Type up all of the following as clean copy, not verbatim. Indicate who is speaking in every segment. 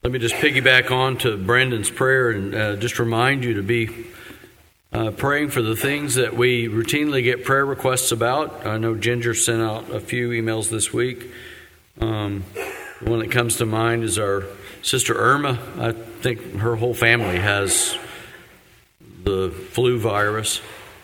Speaker 1: Let me just piggyback on to Brandon's prayer and just remind you to be praying for the things that we routinely get prayer requests about. I know Ginger sent out a few emails this week. The one that comes to mind is our sister Irma. I think her whole family has the flu virus.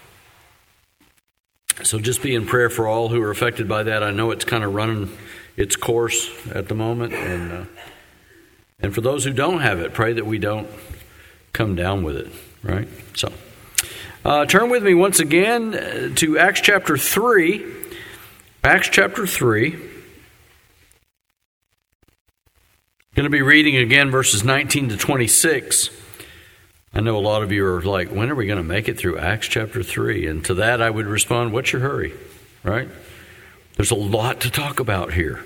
Speaker 1: So just be in prayer for all who are affected by that. I know it's kind of running its course at the moment. And for those who don't have it, pray that we don't come down with it, right? So turn with me once again to Acts chapter 3. Acts chapter 3. Going to be reading again verses 19 to 26. I know a lot of you are like, when are we going to make it through Acts chapter 3? And to that I would respond, what's your hurry, right? There's a lot to talk about here.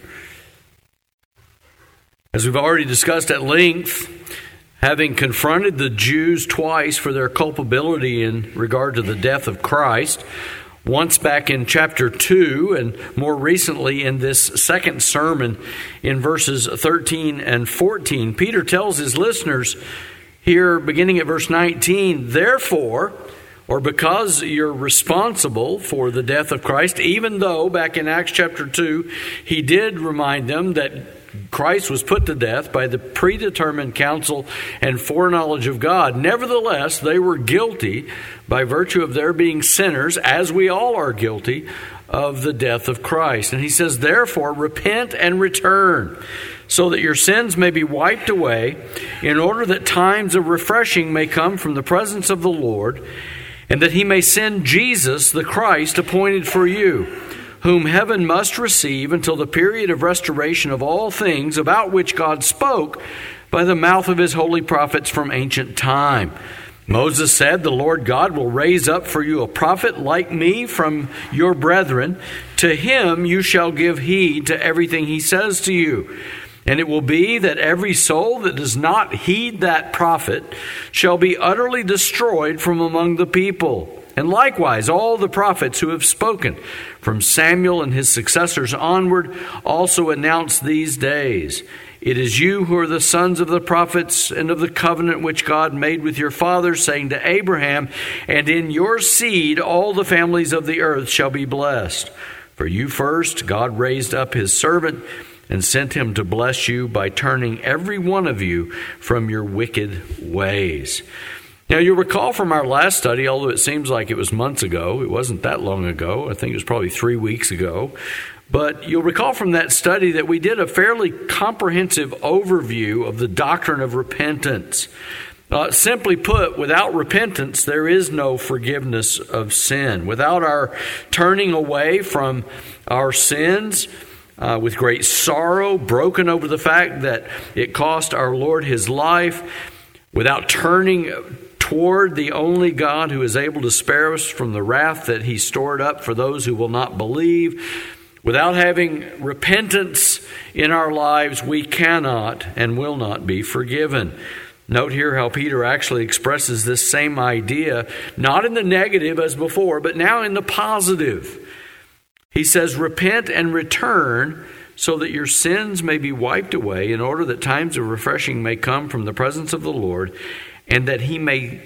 Speaker 1: As we've already discussed at length, having confronted the Jews twice for their culpability in regard to the death of Christ, once back in chapter 2 and more recently in this second sermon in verses 13 and 14, Peter tells his listeners here, beginning at verse 19, therefore, or because you're responsible for the death of Christ, even though back in Acts chapter 2, he did remind them that Christ was put to death by the predetermined counsel and foreknowledge of God. Nevertheless, they were guilty by virtue of their being sinners, as we all are guilty of the death of Christ. And he says, therefore, repent and return, so that your sins may be wiped away, in order that times of refreshing may come from the presence of the Lord, and that he may send Jesus, the Christ, appointed for you, whom heaven must receive until the period of restoration of all things, about which God spoke by the mouth of his holy prophets from ancient time. Moses said, the Lord God will raise up for you a prophet like me from your brethren. To him you shall give heed to everything he says to you. And it will be that every soul that does not heed that prophet shall be utterly destroyed from among the people. And likewise, all the prophets who have spoken from Samuel and his successors onward also announce these days. It is you who are the sons of the prophets and of the covenant which God made with your fathers, saying to Abraham, and in your seed all the families of the earth shall be blessed. For you first God raised up his servant and sent him to bless you by turning every one of you from your wicked ways. Now, you'll recall from our last study, although it seems like it was months ago, it wasn't that long ago, I think it was probably 3 weeks ago, but you'll recall from that study that we did a fairly comprehensive overview of the doctrine of repentance. Simply put, without repentance, there is no forgiveness of sin. Without our turning away from our sins, with great sorrow, broken over the fact that it cost our Lord his life, without turning toward the only God who is able to spare us from the wrath that he stored up for those who will not believe, without having repentance in our lives, we cannot and will not be forgiven. Note here how Peter actually expresses this same idea, not in the negative as before, but now in the positive. He says, repent and return so that your sins may be wiped away, in order that times of refreshing may come from the presence of the Lord, and that he may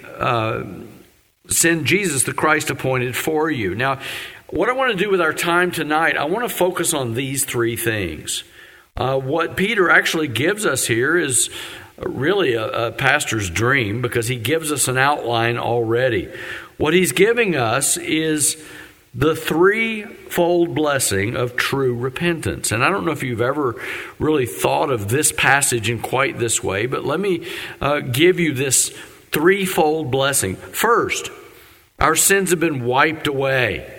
Speaker 1: send Jesus, the Christ, appointed for you. Now, what I want to do with our time tonight, I want to focus on these three things. What Peter actually gives us here is really a pastor's dream, because he gives us an outline already. What he's giving us is the threefold blessing of true repentance. And I don't know if you've ever really thought of this passage in quite this way, but let me give you this threefold blessing. First, our sins have been wiped away.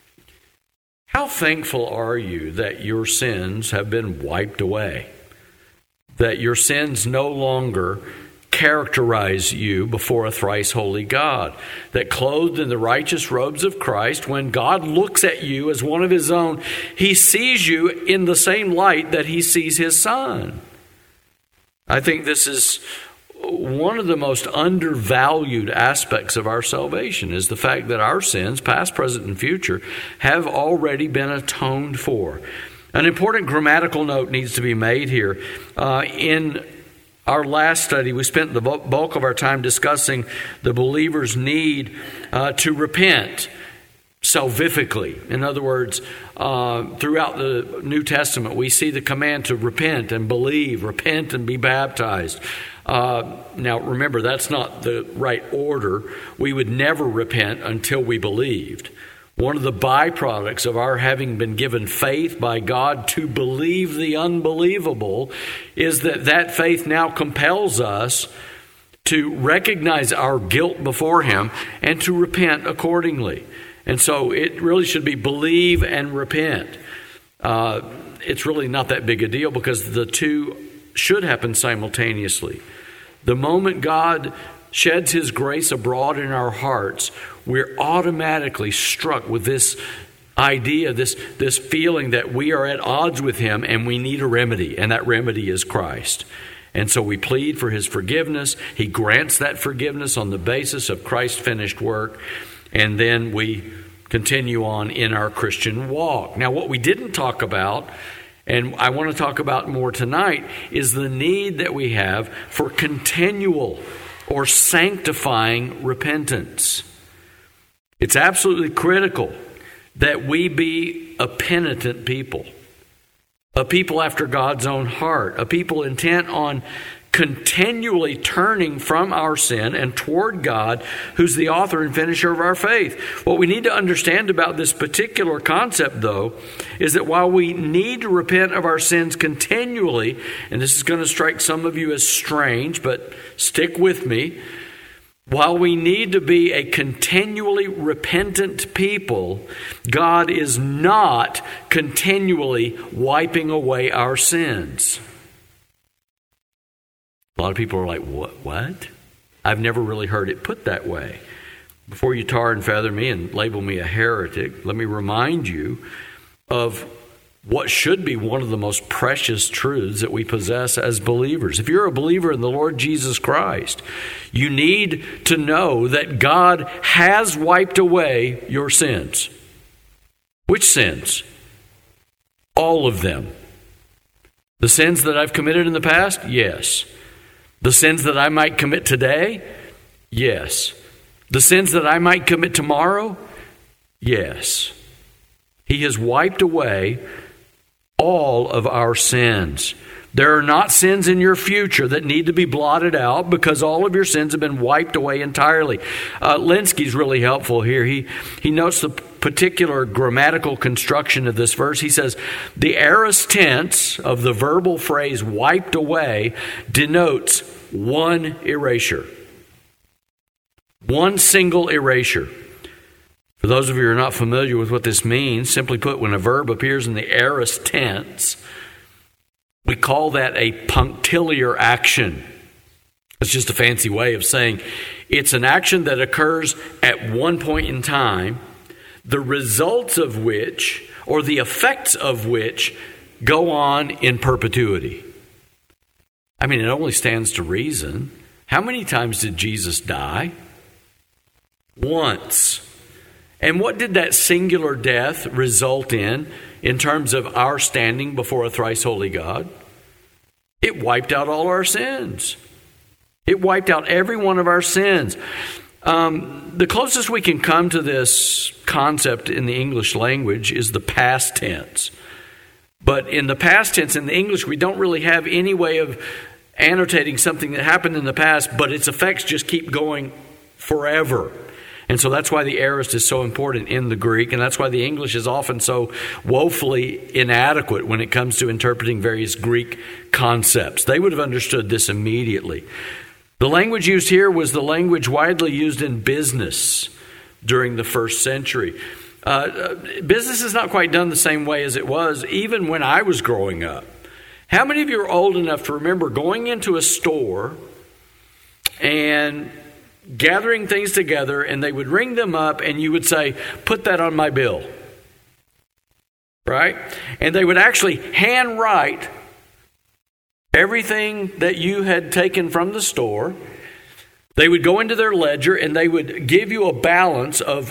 Speaker 1: How thankful are you that your sins have been wiped away? That your sins no longer characterize you before a thrice holy God, that clothed in the righteous robes of Christ, when God looks at you as one of his own, he sees you in the same light that he sees his Son. I think this is one of the most undervalued aspects of our salvation, is the fact that our sins, past, present, and future, have already been atoned for. An important grammatical note needs to be made here. In our last study, we spent the bulk of our time discussing the believer's need to repent salvifically. In other words, throughout the New Testament, we see the command to repent and believe, repent and be baptized. Now, remember, that's not the right order. We would never repent until we believed. One of the byproducts of our having been given faith by God to believe the unbelievable is that faith now compels us to recognize our guilt before Him and to repent accordingly. And so it really should be believe and repent. It's really not that big a deal because the two should happen simultaneously. The moment God sheds His grace abroad in our hearts, we're automatically struck with this idea, this feeling that we are at odds with Him and we need a remedy, and that remedy is Christ. And so we plead for His forgiveness. He grants that forgiveness on the basis of Christ's finished work, and then we continue on in our Christian walk. Now, what we didn't talk about, and I want to talk about more tonight, is the need that we have for continual or sanctifying repentance. It's absolutely critical that we be a penitent people, a people after God's own heart, a people intent on continually turning from our sin and toward God, who's the author and finisher of our faith. What we need to understand about this particular concept, though, is that while we need to repent of our sins continually, and this is going to strike some of you as strange, but stick with me, while we need to be a continually repentant people, God is not continually wiping away our sins. A lot of people are like, what? I've never really heard it put that way. Before you tar and feather me and label me a heretic, let me remind you of what should be one of the most precious truths that we possess as believers. If you're a believer in the Lord Jesus Christ, you need to know that God has wiped away your sins. Which sins? All of them. The sins that I've committed in the past? Yes. The sins that I might commit today? Yes. The sins that I might commit tomorrow? Yes. He has wiped away all of our sins. There are not sins in your future that need to be blotted out because all of your sins have been wiped away entirely. Lenski's really helpful here. He notes the particular grammatical construction of this verse. He says, the aorist tense of the verbal phrase wiped away denotes one erasure. One single erasure. For those of you who are not familiar with what this means, simply put, when a verb appears in the aorist tense, we call that a punctiliar action. It's just a fancy way of saying it's an action that occurs at one point in time, the results of which, or the effects of which, go on in perpetuity. I mean, it only stands to reason. How many times did Jesus die? Once. And what did that singular death result in terms of our standing before a thrice holy God? It wiped out all our sins. It wiped out every one of our sins. The closest we can come to this concept in the English language is the past tense. But in the past tense, in the English, we don't really have any way of annotating something that happened in the past, but its effects just keep going forever. And so that's why the aorist is so important in the Greek, and that's why the English is often so woefully inadequate when it comes to interpreting various Greek concepts. They would have understood this immediately. The language used here was the language widely used in business during the first century. Business is not quite done the same way as it was even when I was growing up. How many of you are old enough to remember going into a store and gathering things together, and they would ring them up, and you would say, put that on my bill, right? And they would actually handwrite everything that you had taken from the store. They would go into their ledger, and they would give you a balance of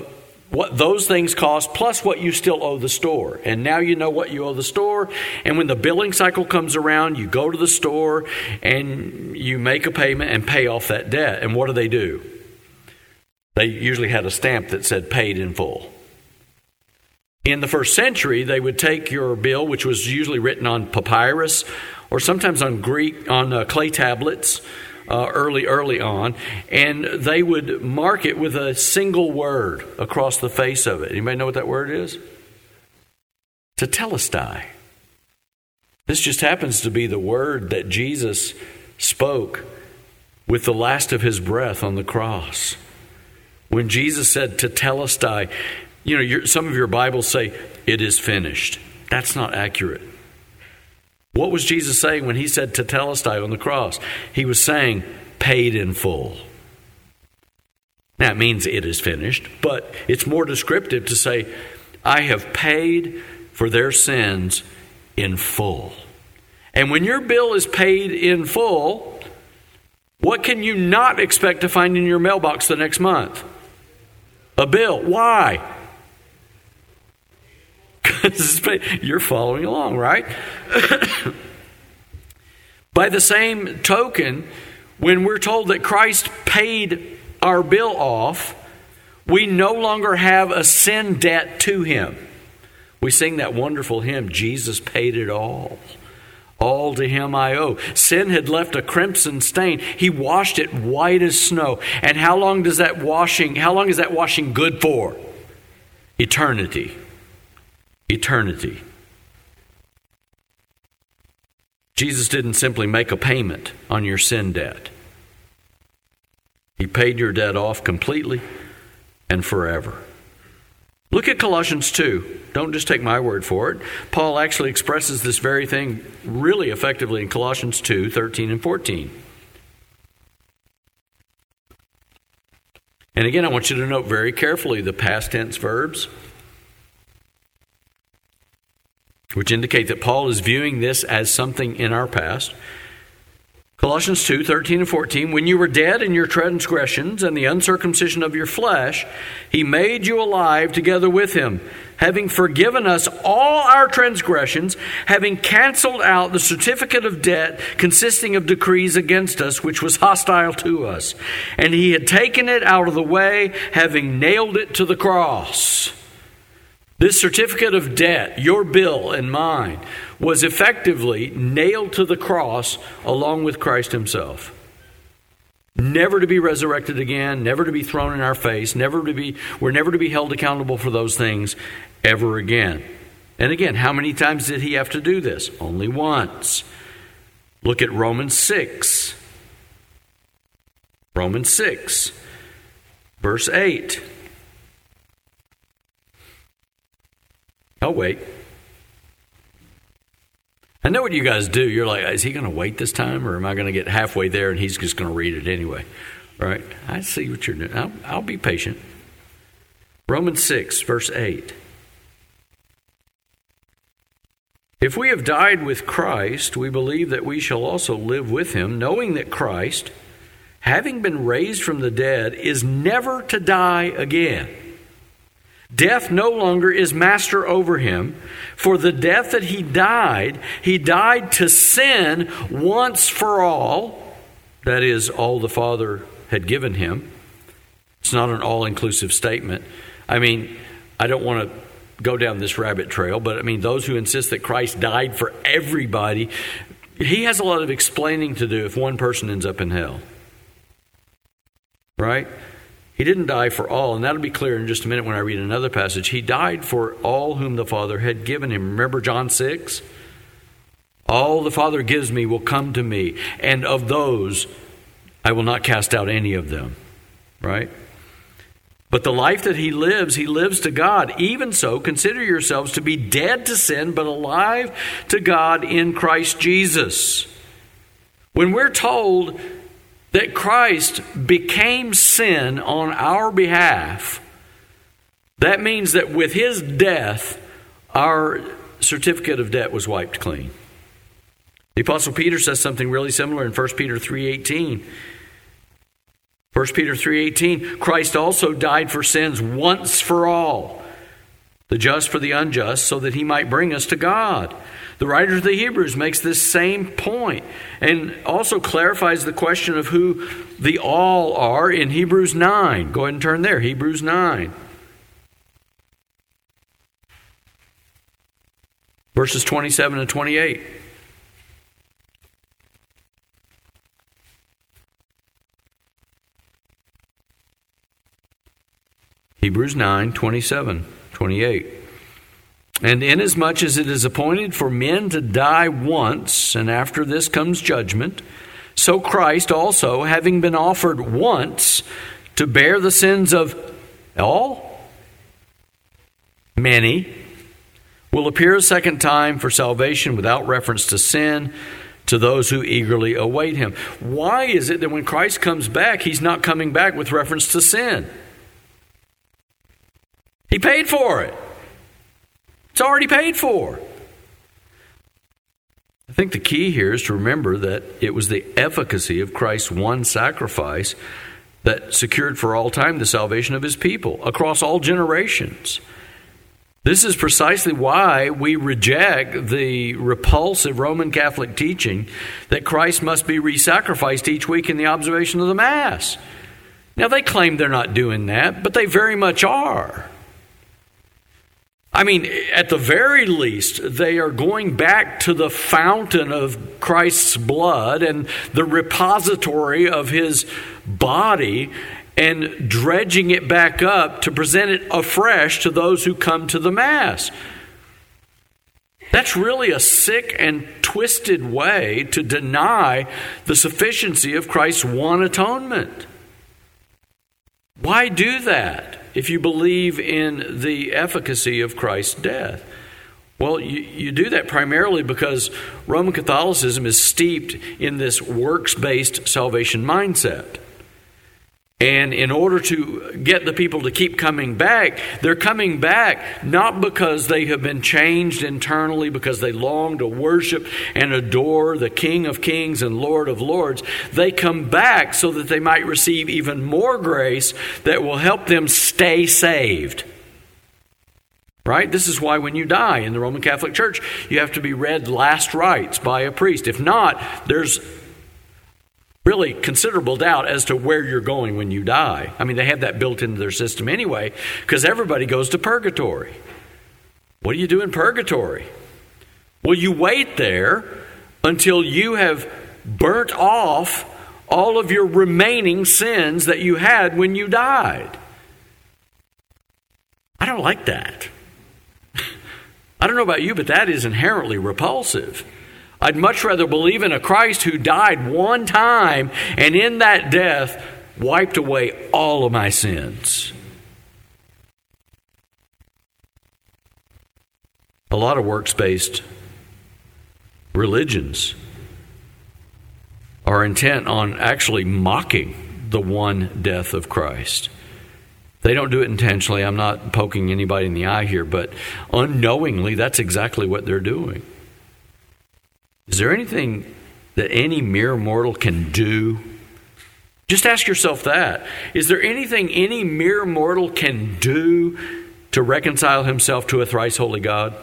Speaker 1: what those things cost plus what you still owe the store. And now you know what you owe the store. And when the billing cycle comes around, you go to the store and you make a payment and pay off that debt. And what do? They usually had a stamp that said paid in full. In the first century, they would take your bill, which was usually written on papyrus or sometimes on clay tablets, early on, and they would mark it with a single word across the face of it. Anybody know what that word is? Tetelestai. This just happens to be the word that Jesus spoke with the last of his breath on the cross. When Jesus said tetelestai, some of your Bibles say, it is finished. That's not accurate. What was Jesus saying when he said tetelestai on the cross? He was saying, paid in full. Now, it means it is finished, but it's more descriptive to say, I have paid for their sins in full. And when your bill is paid in full, what can you not expect to find in your mailbox the next month? A bill. Why? You're following along, right? By the same token, when we're told that Christ paid our bill off, we no longer have a sin debt to him. We sing that wonderful hymn, Jesus paid it all. All to him I owe. Sin had left a crimson stain. He washed it white as snow. And how long is that washing good for? Eternity. Eternity. Jesus didn't simply make a payment on your sin debt. He paid your debt off completely and forever. Look at Colossians 2. Don't just take my word for it. Paul actually expresses this very thing really effectively in Colossians 2, 13 and 14. And again, I want you to note very carefully the past tense verbs, which indicate that Paul is viewing this as something in our past. Colossians 2, 13 and 14, when you were dead in your transgressions and the uncircumcision of your flesh, he made you alive together with him, having forgiven us all our transgressions, having canceled out the certificate of debt consisting of decrees against us, which was hostile to us. And he had taken it out of the way, having nailed it to the cross. This certificate of debt, your bill and mine, was effectively nailed to the cross along with Christ himself. Never to be resurrected again, never to be thrown in our face, we're never to be held accountable for those things ever again. And again, how many times did he have to do this? Only once. Look at Romans 6. Romans 6, verse 8. I'll wait. I know what you guys do. You're like, is he going to wait this time, or am I going to get halfway there and he's just going to read it anyway? Right? I see what you're doing. I'll be patient. Romans 6, verse 8. If we have died with Christ, we believe that we shall also live with him, knowing that Christ, having been raised from the dead, is never to die again. Death no longer is master over him. For the death that he died to sin once for all. That is, all the Father had given him. It's not an all-inclusive statement. I mean, I don't want to go down this rabbit trail, but I mean, those who insist that Christ died for everybody, he has a lot of explaining to do if one person ends up in hell. Right? He didn't die for all, and that'll be clear in just a minute when I read another passage. He died for all whom the Father had given him. Remember John 6? All the Father gives me will come to me, and of those I will not cast out any of them. Right? But the life that he lives to God. Even so, consider yourselves to be dead to sin, but alive to God in Christ Jesus. When we're told that Christ became sin on our behalf, that means that with his death, our certificate of debt was wiped clean. The Apostle Peter says something really similar in 1 Peter 3:18. 1 Peter 3:18, Christ also died for sins once for all, the just for the unjust, so that he might bring us to God. The writer of the Hebrews makes this same point and also clarifies the question of who the all are in Hebrews 9. Go ahead and turn there, Hebrews 9. Verses 27 and 28. Hebrews 9, 27, 28. And inasmuch as it is appointed for men to die once, and after this comes judgment, so Christ also, having been offered once to bear the sins of all, many, will appear a second time for salvation without reference to sin to those who eagerly await him. Why is it that when Christ comes back, he's not coming back with reference to sin? He paid for it. It's already paid for. I think the key here is to remember that it was the efficacy of Christ's one sacrifice that secured for all time the salvation of his people across all generations. This is precisely why we reject the repulsive Roman Catholic teaching that Christ must be re-sacrificed each week in the observation of the Mass. Now, they claim they're not doing that, but they very much are. I mean, at the very least, they are going back to the fountain of Christ's blood and the repository of his body and dredging it back up to present it afresh to those who come to the Mass. That's really a sick and twisted way to deny the sufficiency of Christ's one atonement. Why do that if you believe in the efficacy of Christ's death? Well, you do that primarily because Roman Catholicism is steeped in this works-based salvation mindset. And in order to get the people to keep coming back, they're coming back not because they have been changed internally, because they long to worship and adore the King of Kings and Lord of Lords. They come back so that they might receive even more grace that will help them stay saved. Right? This is why when you die in the Roman Catholic Church, you have to be read last rites by a priest. If not, there's really considerable doubt as to where you're going when you die. I mean, they have that built into their system anyway, because everybody goes to purgatory. What do you do in purgatory? Well, you wait there until you have burnt off all of your remaining sins that you had when you died. I don't like that. I don't know about you, but that is inherently repulsive. I'd much rather believe in a Christ who died one time and in that death wiped away all of my sins. A lot of works-based religions are intent on actually mocking the one death of Christ. They don't do it intentionally. I'm not poking anybody in the eye here, but unknowingly, that's exactly what they're doing. Is there anything that any mere mortal can do? Just ask yourself that. Is there anything any mere mortal can do to reconcile himself to a thrice holy God?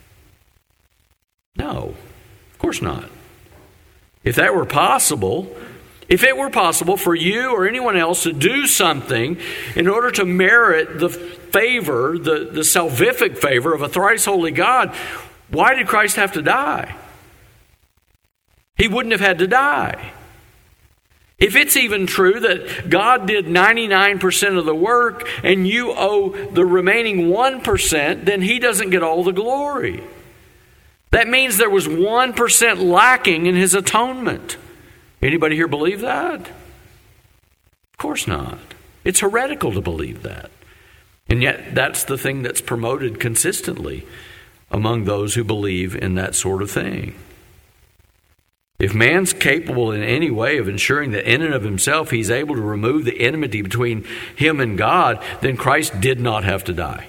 Speaker 1: No, of course not. If that were possible, if it were possible for you or anyone else to do something in order to merit the favor, the salvific favor of a thrice holy God, why did Christ have to die? He wouldn't have had to die. If it's even true that God did 99% of the work and you owe the remaining 1%, then he doesn't get all the glory. That means there was 1% lacking in his atonement. Anybody here believe that? Of course not. It's heretical to believe that. And yet that's the thing that's promoted consistently among those who believe in that sort of thing. If man's capable in any way of ensuring that in and of himself he's able to remove the enmity between him and God, then Christ did not have to die.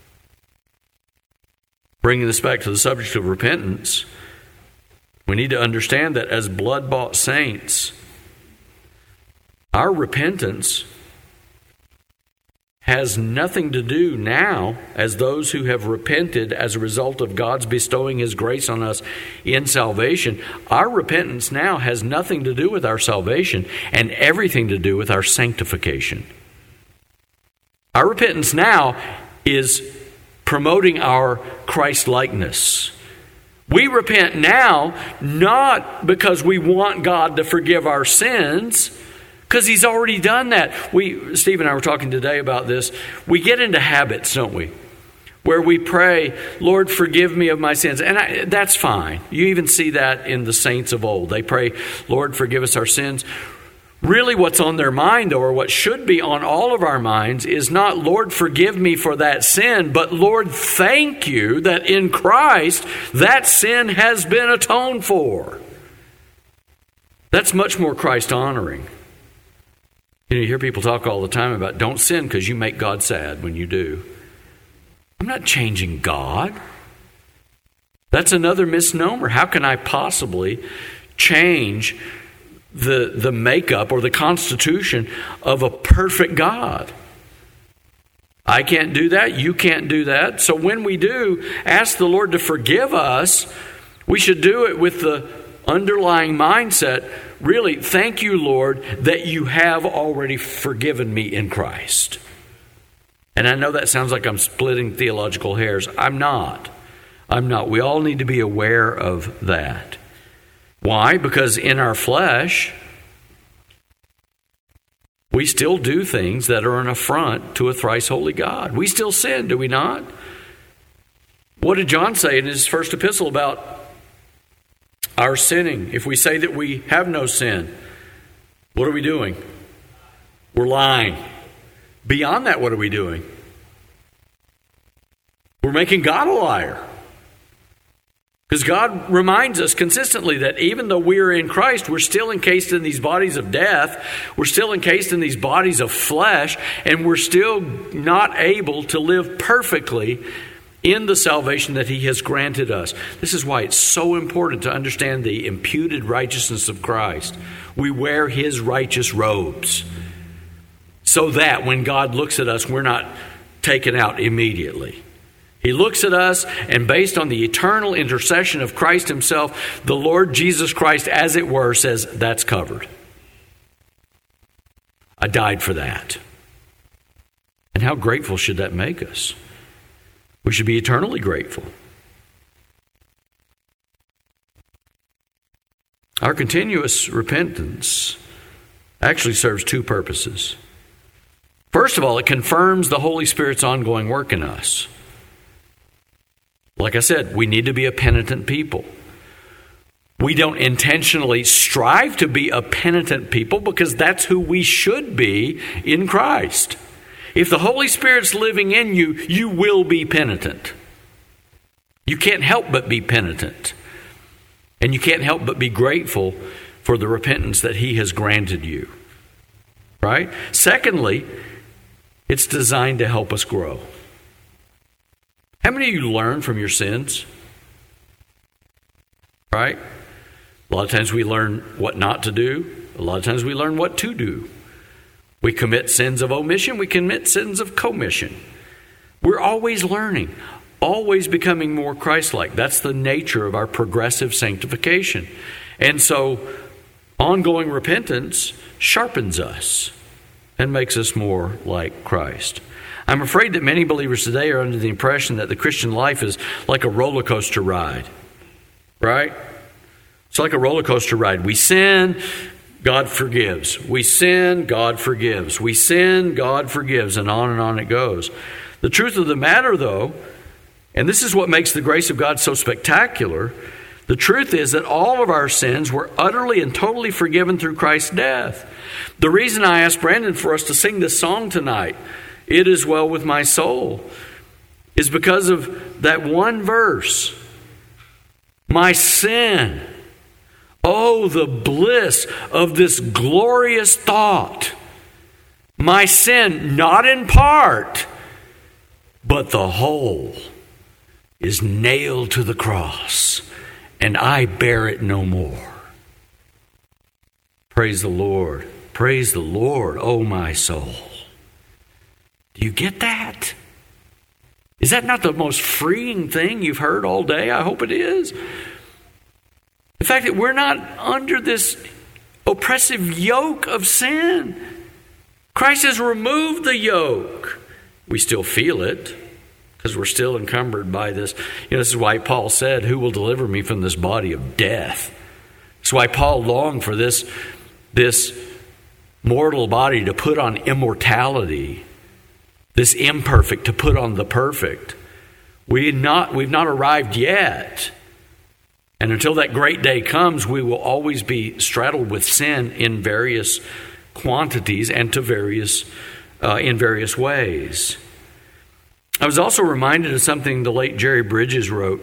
Speaker 1: Bringing this back to the subject of repentance, we need to understand that as blood-bought saints, Our repentance has nothing to do now, as those who have repented as a result of God's bestowing His grace on us in salvation. Our repentance now has nothing to do with our salvation and everything to do with our sanctification. Our repentance now is promoting our Christ-likeness. We repent now not because we want God to forgive our sins, because He's already done that. Steve and I were talking today about this. We get into habits, don't we? Where we pray, Lord, forgive me of my sins. And that's fine. You even see that in the saints of old. They pray, Lord, forgive us our sins. Really what's on their mind, or what should be on all of our minds, is not, Lord, forgive me for that sin, but Lord, thank you that in Christ that sin has been atoned for. That's much more Christ-honoring. You hear people talk all the time about don't sin because you make God sad when you do. I'm not changing God. That's another misnomer. How can I possibly change the makeup or the constitution of a perfect God? I can't do that. You can't do that. So when we do ask the Lord to forgive us, we should do it with the underlying mindset, really, thank you, Lord, that you have already forgiven me in Christ. And I know that sounds like I'm splitting theological hairs. I'm not. We all need to be aware of that. Why? Because in our flesh, we still do things that are an affront to a thrice holy God. We still sin, do we not? What did John say in his first epistle about our sinning? If we say that we have no sin, what are we doing? We're lying. Beyond that, what are we doing? We're making God a liar. Because God reminds us consistently that even though we are in Christ, we're still encased in these bodies of death. We're still encased in these bodies of flesh. And we're still not able to live perfectly in the salvation that He has granted us. This is why it's so important to understand the imputed righteousness of Christ. We wear His righteous robes so that when God looks at us, we're not taken out immediately. He looks at us, and based on the eternal intercession of Christ Himself, the Lord Jesus Christ, as it were, says, that's covered. I died for that. And how grateful should that make us? We should be eternally grateful. Our continuous repentance actually serves two purposes. First of all, it confirms the Holy Spirit's ongoing work in us. Like I said, we need to be a penitent people. We don't intentionally strive to be a penitent people because that's who we should be in Christ. If the Holy Spirit's living in you, you will be penitent. You can't help but be penitent. And you can't help but be grateful for the repentance that He has granted you. Right? Secondly, it's designed to help us grow. How many of you learn from your sins? Right? A lot of times we learn what not to do. A lot of times we learn what to do. We commit sins of omission. We commit sins of commission. We're always learning, always becoming more Christ-like. That's the nature of our progressive sanctification. And so ongoing repentance sharpens us and makes us more like Christ. I'm afraid that many believers today are under the impression that the Christian life is like a roller coaster ride. Right? It's like a roller coaster ride. We sin, God forgives. We sin, God forgives. We sin, God forgives. And on it goes. The truth of the matter, though, and this is what makes the grace of God so spectacular, the truth is that all of our sins were utterly and totally forgiven through Christ's death. The reason I asked Brandon for us to sing this song tonight, "It Is Well With My Soul," is because of that one verse. My sin. Oh, the bliss of this glorious thought. My sin, not in part, but the whole, is nailed to the cross, and I bear it no more. Praise the Lord. Praise the Lord, O my soul. Do you get that? Is that not the most freeing thing you've heard all day? I hope it is. The fact that we're not under this oppressive yoke of sin. Christ has removed the yoke. We still feel it because we're still encumbered by this. This is why Paul said, who will deliver me from this body of death? That's why Paul longed for this mortal body to put on immortality, this imperfect to put on the perfect. We've not arrived yet. And until that great day comes, we will always be straddled with sin in various quantities and in various ways. I was also reminded of something the late Jerry Bridges wrote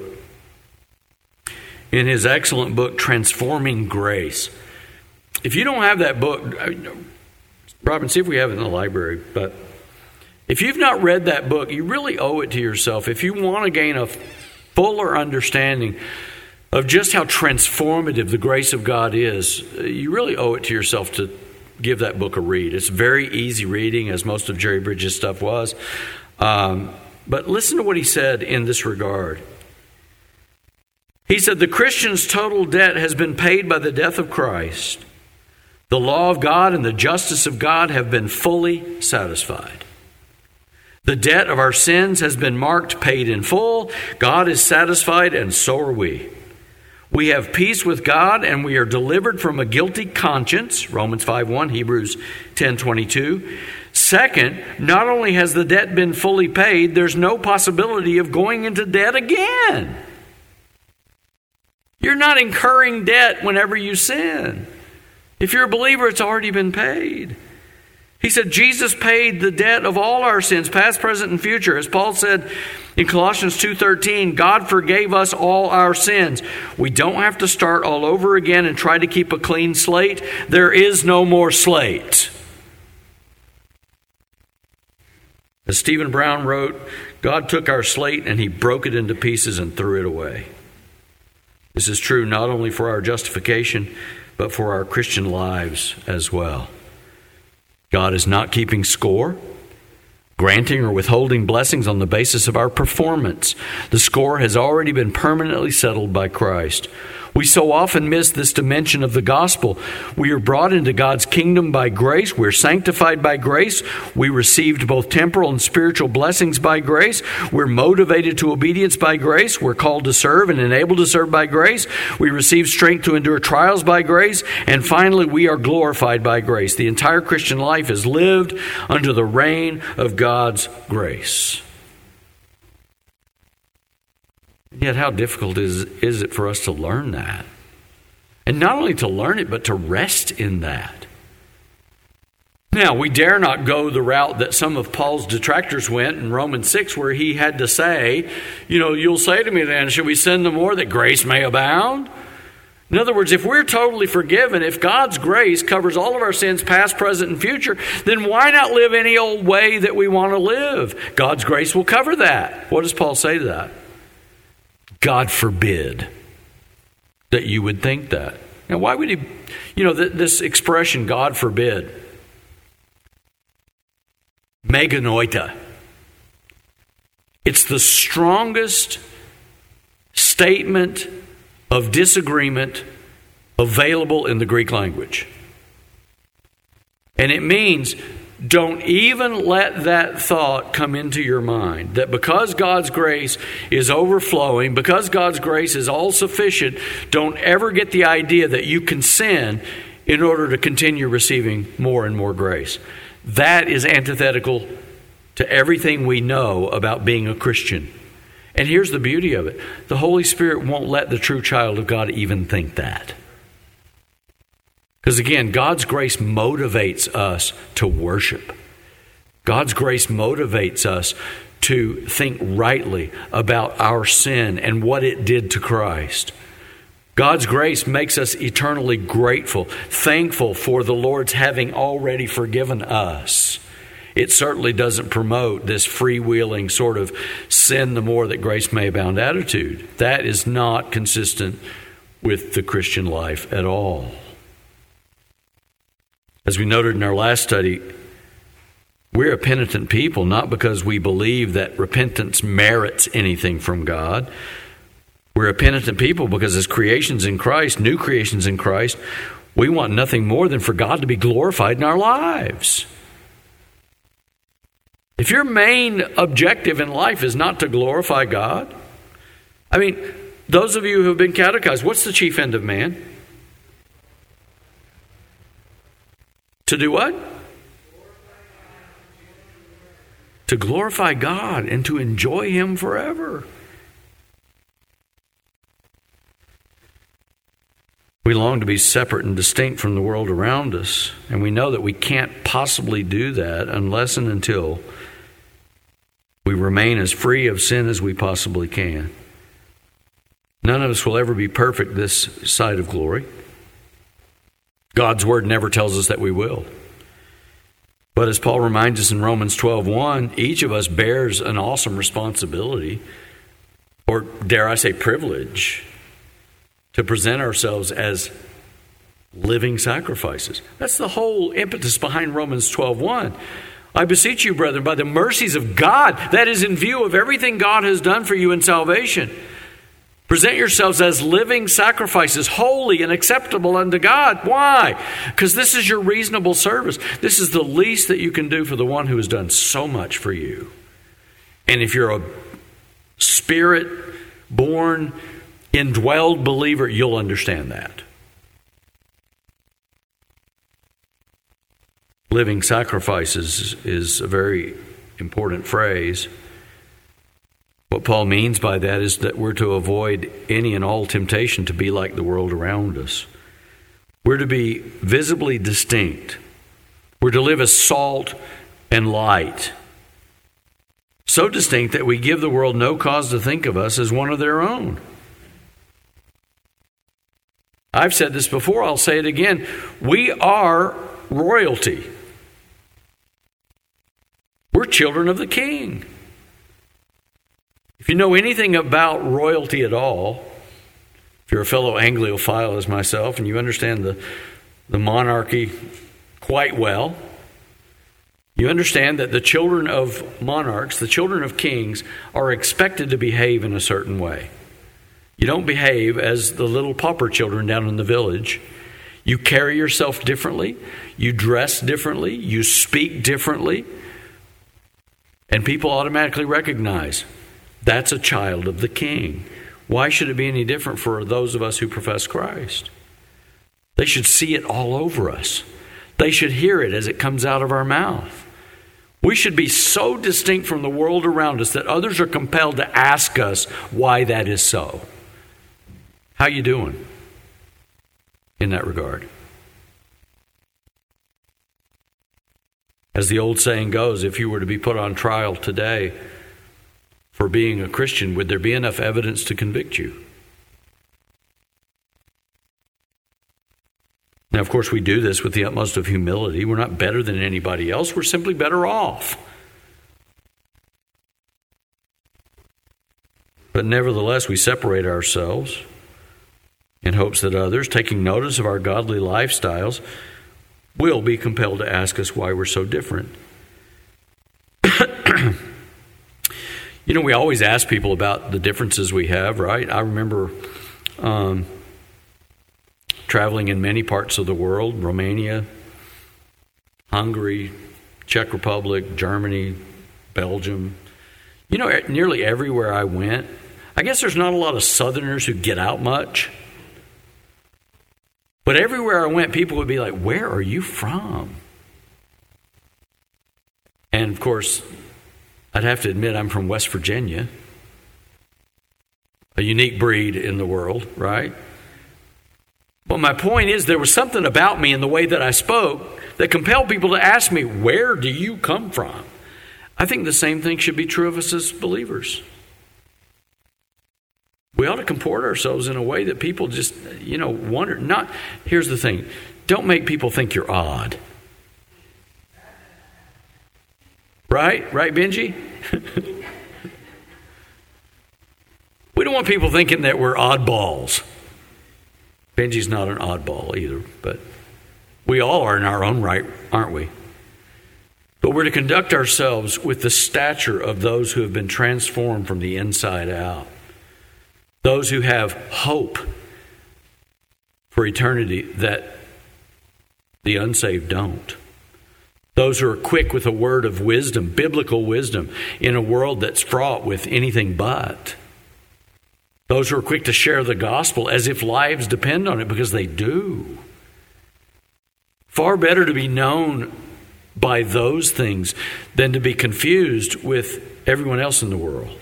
Speaker 1: in his excellent book, Transforming Grace. If you don't have that book, Robin, see if we have it in the library. But if you've not read that book, you really owe it to yourself. If you want to gain a fuller understanding of just how transformative the grace of God is, you really owe it to yourself to give that book a read. It's very easy reading, as most of Jerry Bridges' stuff was. But listen to what he said in this regard. He said, the Christian's total debt has been paid by the death of Christ. The law of God and the justice of God have been fully satisfied. The debt of our sins has been marked, paid in full. God is satisfied, and so are we. We have peace with God, and we are delivered from a guilty conscience, Romans 5:1, Hebrews 10:22. Second, not only has the debt been fully paid, there's no possibility of going into debt again. You're not incurring debt whenever you sin. If you're a believer, it's already been paid. He said Jesus paid the debt of all our sins, past, present, and future. As Paul said in Colossians 2:13, God forgave us all our sins. We don't have to start all over again and try to keep a clean slate. There is no more slate. As Stephen Brown wrote, God took our slate and he broke it into pieces and threw it away. This is true not only for our justification, but for our Christian lives as well. God is not keeping score, granting or withholding blessings on the basis of our performance. The score has already been permanently settled by Christ. We so often miss this dimension of the gospel. We are brought into God's kingdom by grace. We're sanctified by grace. We received both temporal and spiritual blessings by grace. We're motivated to obedience by grace. We're called to serve and enabled to serve by grace. We receive strength to endure trials by grace. And finally, we are glorified by grace. The entire Christian life is lived under the reign of God's grace. Yet how difficult is it for us to learn that? And not only to learn it, but to rest in that. Now, we dare not go the route that some of Paul's detractors went in Romans 6, where he had to say, you'll say to me then, should we sin the more that grace may abound? In other words, if we're totally forgiven, if God's grace covers all of our sins, past, present, and future, then why not live any old way that we want to live? God's grace will cover that. What does Paul say to that? God forbid that you would think that. Now, why would he, this expression, God forbid, meganoita, it's the strongest statement of disagreement available in the Greek language. And it means, don't even let that thought come into your mind that because God's grace is overflowing, because God's grace is all sufficient, don't ever get the idea that you can sin in order to continue receiving more and more grace. That is antithetical to everything we know about being a Christian. And here's the beauty of it. The Holy Spirit won't let the true child of God even think that. Because again, God's grace motivates us to worship. God's grace motivates us to think rightly about our sin and what it did to Christ. God's grace makes us eternally grateful, thankful for the Lord's having already forgiven us. It certainly doesn't promote this freewheeling sort of sin the more that grace may abound attitude. That is not consistent with the Christian life at all. As we noted in our last study, we're a penitent people, not because we believe that repentance merits anything from God. We're a penitent people because as creations in Christ, new creations in Christ, we want nothing more than for God to be glorified in our lives. If your main objective in life is not to glorify God, I mean, those of you who have been catechized, what's the chief end of man? To do what? To glorify God and to enjoy Him forever. We long to be separate and distinct from the world around us, and we know that we can't possibly do that unless and until we remain as free of sin as we possibly can. None of us will ever be perfect this side of glory. God's word never tells us that we will. But as Paul reminds us in Romans 12:1, each of us bears an awesome responsibility, or dare I say privilege, to present ourselves as living sacrifices. That's the whole impetus behind Romans 12:1. I beseech you, brethren, by the mercies of God, that is in view of everything God has done for you in salvation, present yourselves as living sacrifices, holy and acceptable unto God. Why? Because this is your reasonable service. This is the least that you can do for the one who has done so much for you. And if you're a spirit-born, indwelled believer, you'll understand that. Living sacrifices is a very important phrase. What Paul means by that is that we're to avoid any and all temptation to be like the world around us. We're to be visibly distinct. We're to live as salt and light. So distinct that we give the world no cause to think of us as one of their own. I've said this before, I'll say it again. We are royalty. We're children of the King. If you know anything about royalty at all, if you're a fellow Anglophile as myself and you understand the monarchy quite well, you understand that the children of monarchs, the children of kings, are expected to behave in a certain way. You don't behave as the little pauper children down in the village. You carry yourself differently. You dress differently. You speak differently. And people automatically recognize that's a child of the King. Why should it be any different for those of us who profess Christ? They should see it all over us. They should hear it as it comes out of our mouth. We should be so distinct from the world around us that others are compelled to ask us why that is so. How you doing in that regard? As the old saying goes, if you were to be put on trial today for being a Christian, would there be enough evidence to convict you? Now, of course, we do this with the utmost of humility. We're not better than anybody else. We're simply better off. But nevertheless, we separate ourselves in hopes that others, taking notice of our godly lifestyles, will be compelled to ask us why we're so different. You know, we always ask people about the differences we have, right? I remember traveling in many parts of the world, Romania, Hungary, Czech Republic, Germany, Belgium. You know, nearly everywhere I went, I guess there's not a lot of Southerners who get out much. But everywhere I went, people would be like, where are you from? And of course, I'd have to admit I'm from West Virginia. A unique breed in the world, right? But my point is there was something about me in the way that I spoke that compelled people to ask me, where do you come from? I think the same thing should be true of us as believers. We ought to comport ourselves in a way that people just, wonder. Here's the thing. Don't make people think you're odd. Right? Right, Benji? We don't want people thinking that we're oddballs. Benji's not an oddball either, but We all are in our own right, aren't we? But we're to conduct ourselves with the stature of those who have been transformed from the inside out. Those who have hope for eternity that the unsaved don't. Those who are quick with a word of wisdom, biblical wisdom, in a world that's fraught with anything but. Those who are quick to share the gospel as if lives depend on it, because they do. Far better to be known by those things than to be confused with everyone else in the world.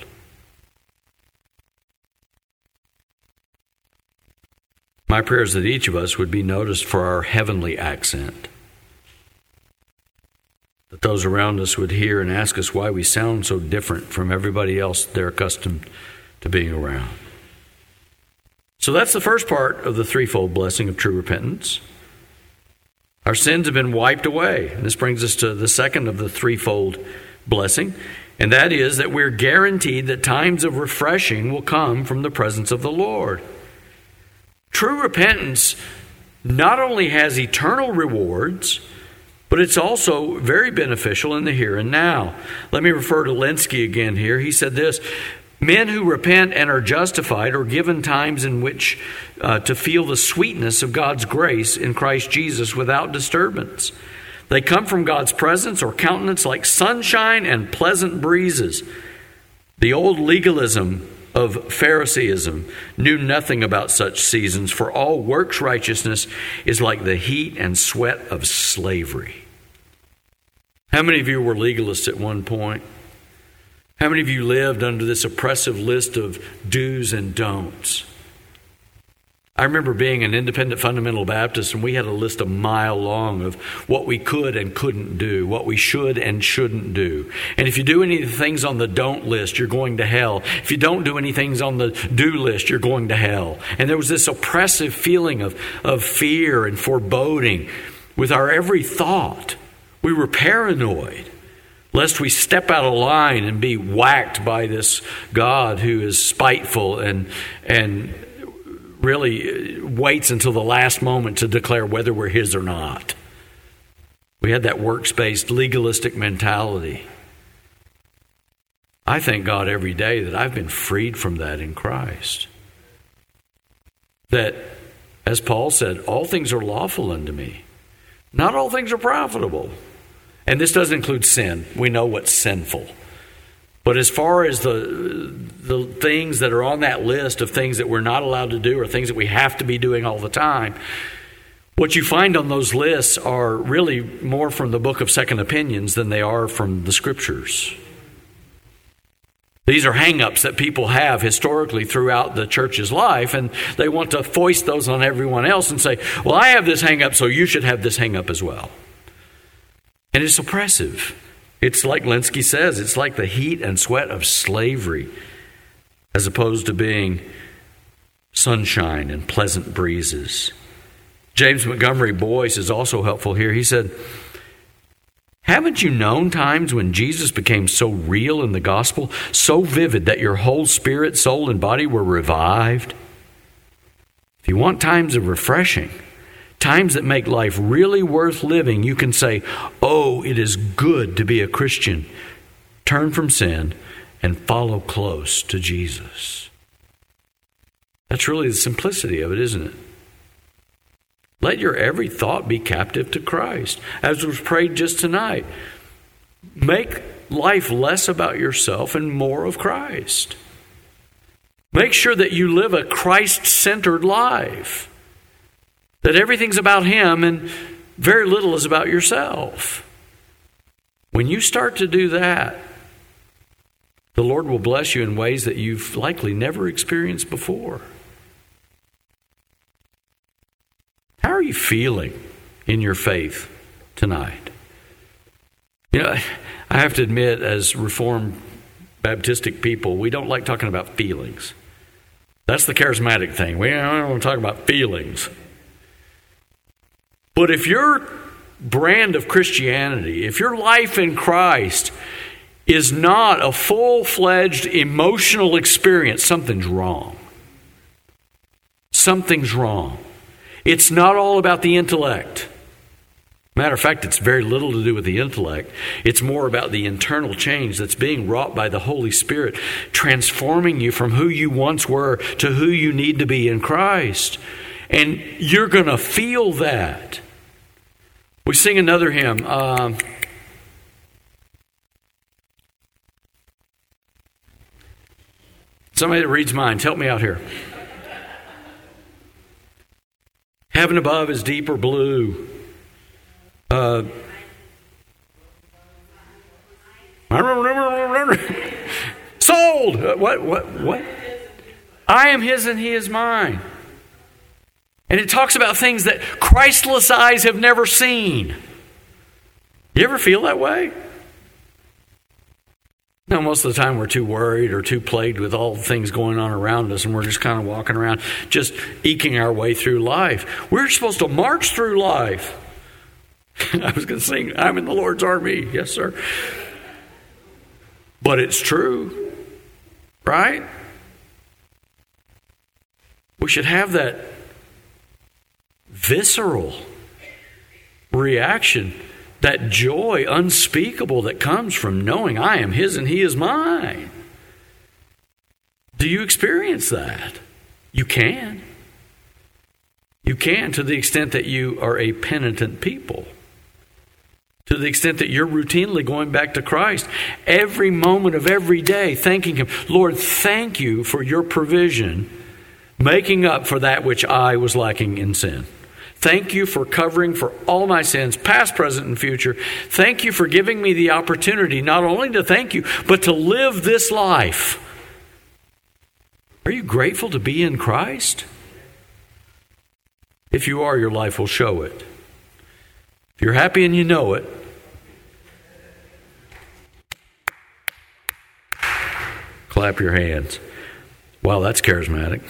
Speaker 1: My prayer is that each of us would be noticed for our heavenly accent. That those around us would hear and ask us why we sound so different from everybody else they're accustomed to being around. So that's the first part of the threefold blessing of true repentance. Our sins have been wiped away. And this brings us to the second of the threefold blessing, and that is that we're guaranteed that times of refreshing will come from the presence of the Lord. True repentance not only has eternal rewards, but it's also very beneficial in the here and now. Let me refer to Lenski again here. He said this: men who repent and are justified are given times in which to feel the sweetness of God's grace in Christ Jesus without disturbance. They come from God's presence or countenance like sunshine and pleasant breezes. The old legalism of Phariseeism knew nothing about such seasons, for all works righteousness is like the heat and sweat of slavery. How many of you were legalists at one point? How many of you lived under this oppressive list of do's and don'ts? I remember being an independent fundamental Baptist, and we had a list a mile long of what we could and couldn't do, what we should and shouldn't do. And if you do any of the things on the don't list, you're going to hell. If you don't do any things on the do list, you're going to hell. And there was this oppressive feeling of fear and foreboding with our every thought. We were paranoid lest we step out of line and be whacked by this God who is spiteful and really waits until the last moment to declare whether we're his or not. We had that works-based legalistic mentality. I thank God every day that I've been freed from that in Christ. That, as Paul said, all things are lawful unto me. Not all things are profitable. And this doesn't include sin. We know what's sinful. But as far as the things that are on that list of things that we're not allowed to do or things that we have to be doing all the time, what you find on those lists are really more from the book of Second Opinions than they are from the Scriptures. These are hang-ups that people have historically throughout the church's life, and they want to foist those on everyone else and say, well, I have this hang-up, so you should have this hang-up as well. And it's oppressive. It's like Lenski says, it's like the heat and sweat of slavery as opposed to being sunshine and pleasant breezes. James Montgomery Boyce is also helpful here. He said, haven't you known times when Jesus became so real in the gospel, so vivid that your whole spirit, soul, and body were revived? If you want times of refreshing, times that make life really worth living, you can say, oh, it is good to be a Christian. Turn from sin and follow close to Jesus. That's really the simplicity of it, isn't it? Let your every thought be captive to Christ. As was prayed just tonight, make life less about yourself and more of Christ. Make sure that you live a Christ-centered life. That everything's about Him and very little is about yourself. When you start to do that, the Lord will bless you in ways that you've likely never experienced before. How are you feeling in your faith tonight? You know, I have to admit, as Reformed Baptistic people, we don't like talking about feelings. That's the charismatic thing. We don't want to talk about feelings. But if your brand of Christianity, if your life in Christ is not a full-fledged emotional experience, something's wrong. Something's wrong. It's not all about the intellect. Matter of fact, it's very little to do with the intellect. It's more about the internal change that's being wrought by the Holy Spirit, transforming you from who you once were to who you need to be in Christ. And you're going to feel that. We sing another hymn. Somebody that reads minds, help me out here. Heaven above is deeper blue. Sold. What? I am his and he is mine. And it talks about things that Christless eyes have never seen. You ever feel that way? No, most of the time we're too worried or too plagued with all the things going on around us, and we're just kind of walking around, just eking our way through life. We're supposed to march through life. I was going to sing, I'm in the Lord's army. Yes, sir. But it's true, right? We should have that visceral reaction, that joy unspeakable that comes from knowing I am his and he is mine. Do you experience that? You can. You can, to the extent that you are a penitent people. To the extent that you're routinely going back to Christ every moment of every day, thanking him. Lord, thank you for your provision, making up for that which I was lacking in sin. Thank you for covering for all my sins, past, present, and future. Thank you for giving me the opportunity not only to thank you, but to live this life. Are you grateful to be in Christ? If you are, your life will show it. If you're happy and you know it, clap your hands. Wow, that's charismatic.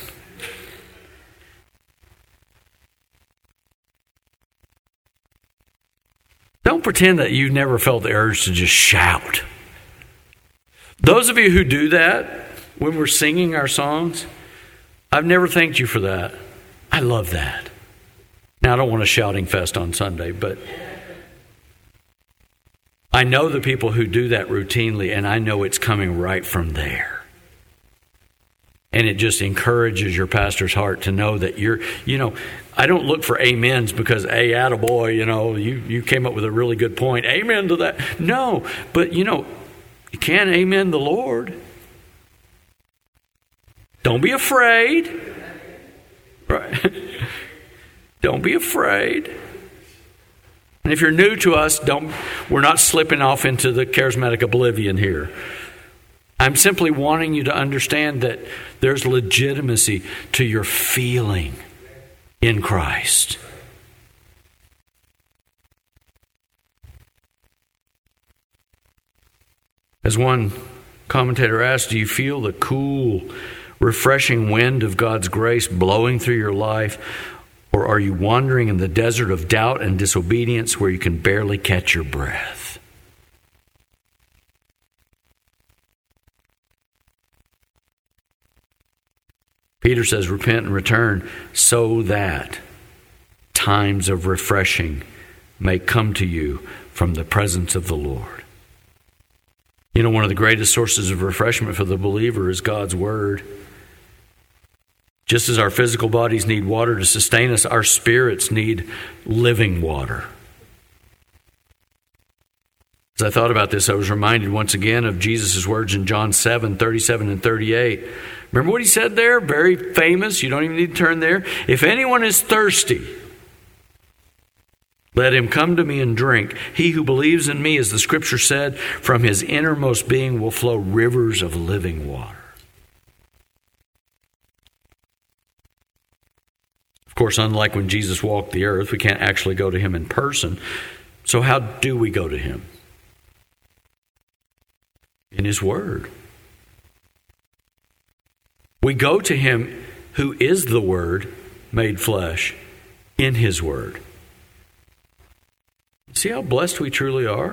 Speaker 1: Don't pretend that you've never felt the urge to just shout. Those of you who do that when we're singing our songs, I've never thanked you for that. I love that. Now, I don't want a shouting fest on Sunday, but I know the people who do that routinely, and I know it's coming right from there. And it just encourages your pastor's heart to know that you're, I don't look for amens because, hey, attaboy, you came up with a really good point. Amen to that. No, but, you can amen the Lord. Don't be afraid. Right? Don't be afraid. And if you're new to us, we're not slipping off into the charismatic oblivion here. I'm simply wanting you to understand that there's legitimacy to your feeling in Christ. As one commentator asked, do you feel the cool, refreshing wind of God's grace blowing through your life? Or are you wandering in the desert of doubt and disobedience where you can barely catch your breath? Peter says, repent and return so that times of refreshing may come to you from the presence of the Lord. One of the greatest sources of refreshment for the believer is God's Word. Just as our physical bodies need water to sustain us, our spirits need living water. As I thought about this, I was reminded once again of Jesus' words in John 7:37 and 38. Remember what he said there? Very famous. You don't even need to turn there. If anyone is thirsty, let him come to me and drink. He who believes in me, as the scripture said, from his innermost being will flow rivers of living water. Of course, unlike when Jesus walked the earth, we can't actually go to him in person. So how do we go to him? In his Word. We go to him who is the Word made flesh in his Word. See how blessed we truly are?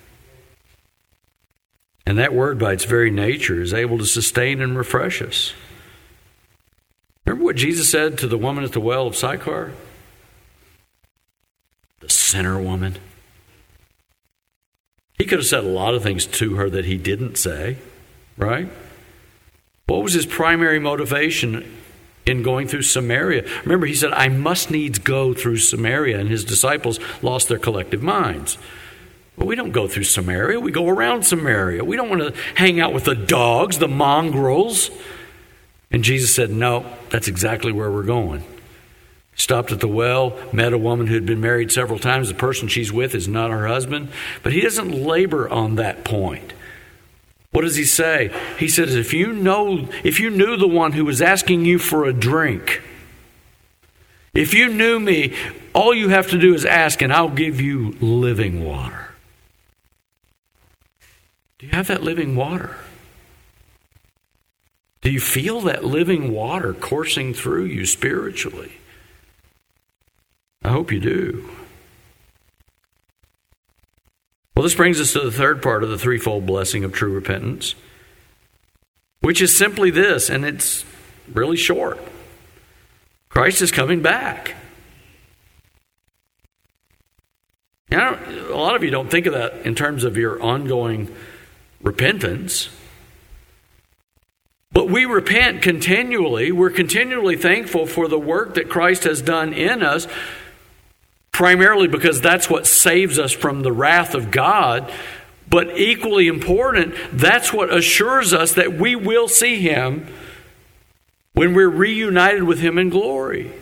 Speaker 1: And that Word, by its very nature, is able to sustain and refresh us. Remember what Jesus said to the woman at the well of Sychar? The sinner woman. He could have said a lot of things to her that he didn't say, right? What was his primary motivation in going through Samaria? Remember, he said, I must needs go through Samaria, and his disciples lost their collective minds. But we don't go through Samaria. We go around Samaria. We don't want to hang out with the dogs, the mongrels. And Jesus said, no, that's exactly where we're going. Stopped at the well, met a woman who had been married several times. The person she's with is not her husband. But he doesn't labor on that point. What does he say? He says, if you knew the one who was asking you for a drink, if you knew me, all you have to do is ask and I'll give you living water. Do you have that living water? Do you feel that living water coursing through you spiritually? I hope you do. Well, this brings us to the third part of the threefold blessing of true repentance, which is simply this, and it's really short. Christ is coming back. Now, a lot of you don't think of that in terms of your ongoing repentance. But we repent continually. We're continually thankful for the work that Christ has done in us, primarily because that's what saves us from the wrath of God. But equally important, that's what assures us that we will see Him when we're reunited with Him in glory.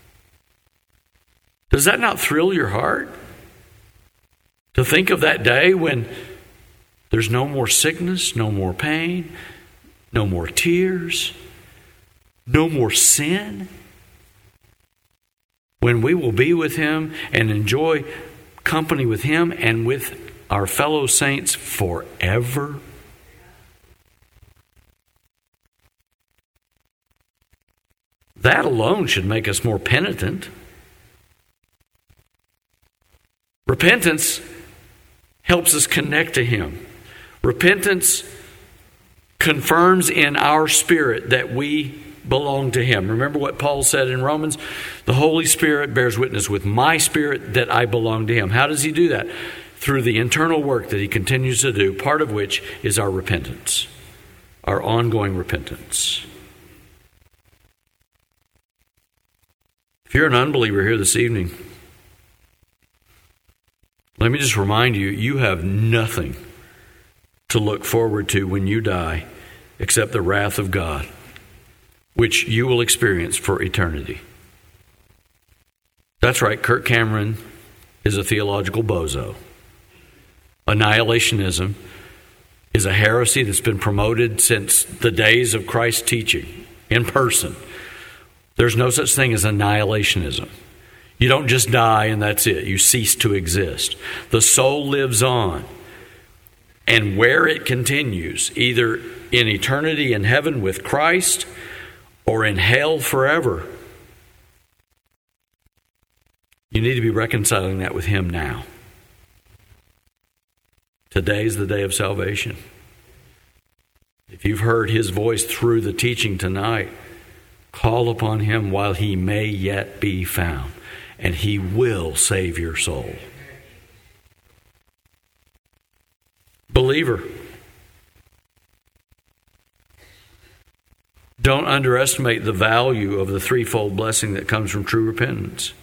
Speaker 1: Does that not thrill your heart? To think of that day when there's no more sickness, no more pain, no more tears, no more sin. When we will be with Him and enjoy company with Him and with our fellow saints forever. That alone should make us more penitent. Repentance helps us connect to Him. Repentance confirms in our spirit that we belong to Him. Remember what Paul said in Romans? The Holy Spirit bears witness with my spirit that I belong to Him. How does He do that? Through the internal work that He continues to do, part of which is our repentance, our ongoing repentance. If you're an unbeliever here this evening, let me just remind you, you have nothing to look forward to when you die except the wrath of God, which you will experience for eternity. That's right, Kirk Cameron is a theological bozo. Annihilationism is a heresy that's been promoted since the days of Christ's teaching in person. There's no such thing as annihilationism. You don't just die and that's it. You cease to exist. The soul lives on. And where it continues, either in eternity in heaven with Christ or in hell forever, you need to be reconciling that with Him now. Today is the day of salvation. If you've heard His voice through the teaching tonight, call upon Him while He may yet be found, and He will save your soul. Believer, don't underestimate the value of the threefold blessing that comes from true repentance.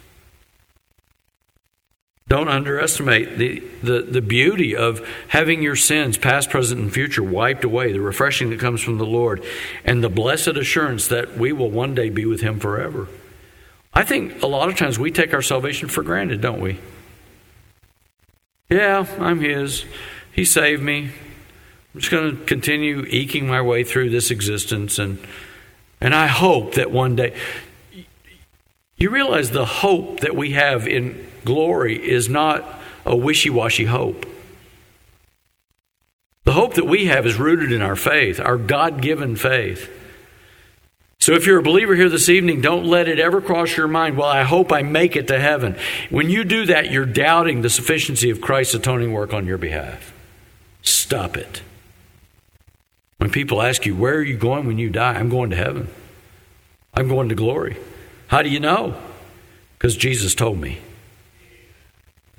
Speaker 1: Don't underestimate the beauty of having your sins, past, present, and future, wiped away, the refreshing that comes from the Lord, and the blessed assurance that we will one day be with Him forever. I think a lot of times we take our salvation for granted, don't we? Yeah, I'm His. He saved me. I'm just going to continue eking my way through this existence, and I hope that one day... You realize the hope that we have in glory is not a wishy-washy hope. The hope that we have is rooted in our faith, our God-given faith. So if you're a believer here this evening, don't let it ever cross your mind, well, I hope I make it to heaven. When you do that, you're doubting the sufficiency of Christ's atoning work on your behalf. Stop it. When people ask you, where are you going when you die? I'm going to heaven. I'm going to glory. How do you know? Because Jesus told me.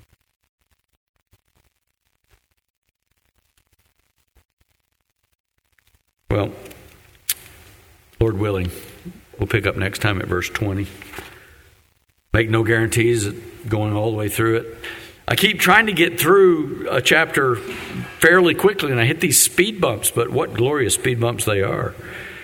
Speaker 1: Well, Lord willing, we'll pick up next time at verse 20. Make no guarantees going all the way through it. I keep trying to get through a chapter fairly quickly, and I hit these speed bumps, but what glorious speed bumps they are.